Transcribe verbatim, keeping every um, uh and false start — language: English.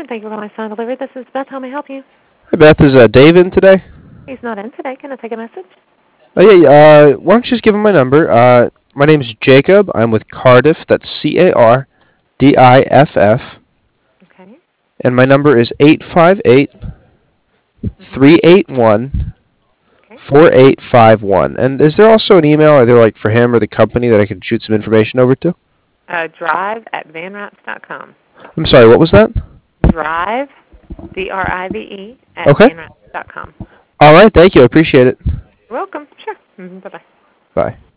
afternoon. Thank you for calling Sound Delivery. This is Beth. How may I help you? Hi, Beth. Is uh, Dave in today? He's not in today. Can I take a message? Oh, yeah. Uh, why don't you just give him my number? Uh, my name's Jacob. I'm with Cardiff. That's C A R D I F F. Okay. And my number is eight five eight, Mm-hmm. three eight one, Okay. four eight five one. And is there also an email either like for him or the company that I could shoot some information over to? Uh, drive at vanrats dot com. I'm sorry, what was that? Drive, D R I V E, at Okay. vanrats dot com. All right. Thank you. I appreciate it. You're welcome. Sure. Mm-hmm. Bye-bye. Bye.